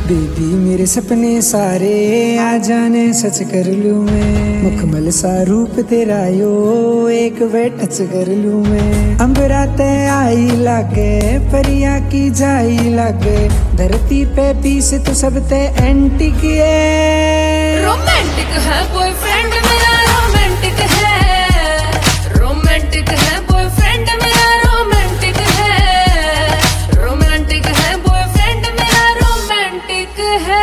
Baby मेरे सपने सारे आ जाने सच कर लूं मैं, मुकम्मल सा रूप तेरा यो एक वे टच कर लूं मैं। अंबराते आई लागे परिया की जाई लागे, धरती पे पीस तो सब ते एंटिक है। रोमांटिक है बॉयफ्रेंड मेरा, रोमांटिक है, रोमांटिक है बॉयफ्रेंड मेरा, रोमांटिक है, रोमांटिक है बॉयफ्रेंड मेरा, रोमांटिक है।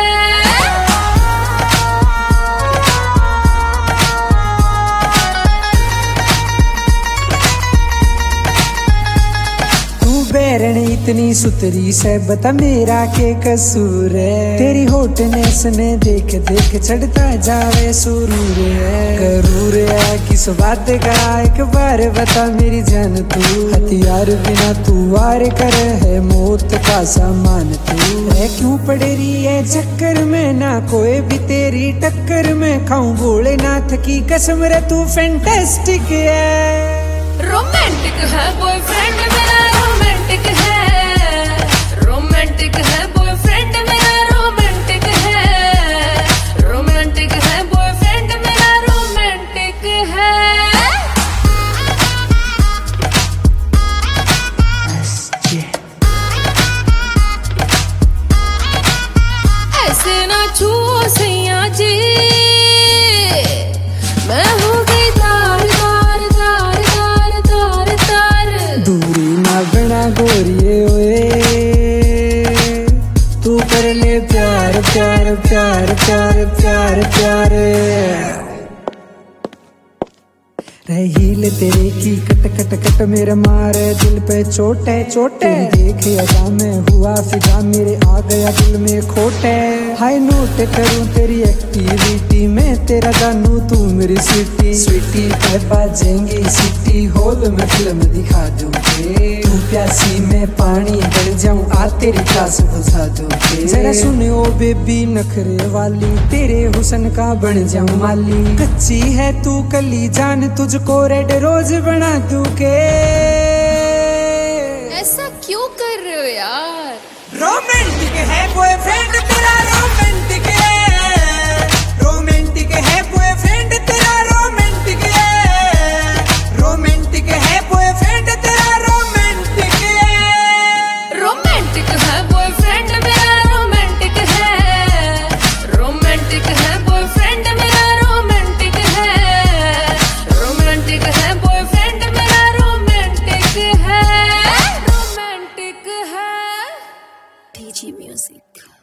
बैरण इतनी सुतरी से बता मेरा के कसूर है, तेरी होटनेस ने देख देख चढ़ता जावे सुरूर है। करूर है किस बात का एक बार बता मेरी जान, तू हथियार बिना तू वार कर है मौत का सामान, तू है क्यों पड़ रही है चक्कर में ना कोई भी तेरी टक्कर में, खाऊं भोलेनाथ की कसम रे तू फैंटास्टिक है। रोमांटिक है बॉयफ्रेंड मेरा, रोमांटिक है, रोमांटिक है बॉयफ्रेंड मेरा, रोमांटिक है, रोमांटिक है बॉयफ्रेंड मेरा, रोमांटिक है। ऐसे ना छुओ सैया जी, मैं हो गई तार तार तार तार तार तार। दूरी ना बना गोरिए ओए, तू कर ले प्यार प्यार प्यार प्यार प्यार प्यार। रहील तेरे की कट कट कट मेरे मारे दिल पे चोटे चोटे, देख अदा में हुआ फिदा मेरे आ गया दिल में खोटे। हाय नोट करूं तेरी एक्टिविटी में तेरा जानू तू मेरी स्वीटी स्वीटी, पे बाजेंगी सिटी हॉल में फिल्म दिखा दूंगे, तू प्यासी में पानी बन जाऊं आ तेरी प्यास बुझा दूंगे। जरा सुने ओ बेबी नखरे वाली, तेरे हुस्न का बन जाऊं माली, कच्ची है तू कली जान तुझको रेड रोज बना दूं के। ऐसा क्यों कर रहे हो यार? रोमांटिक है बॉयफ्रेंड तेरा, रोमांटिक है, रोमांटिक है बॉयफ्रेंड तेरा, रोमांटिक है, रोमांटिक है बॉयफ्रेंड तेरा, रोमांटिक है। रोमांटिक है बॉयफ्रेंड मेरा, रोमांटिक है, रोमांटिक है बॉयफ्रेंड मेरा, रोमांटिक है, रोमांटिक है बॉयफ्रेंड मेरा, रोमांटिक है, रोमांटिक है। DG Music।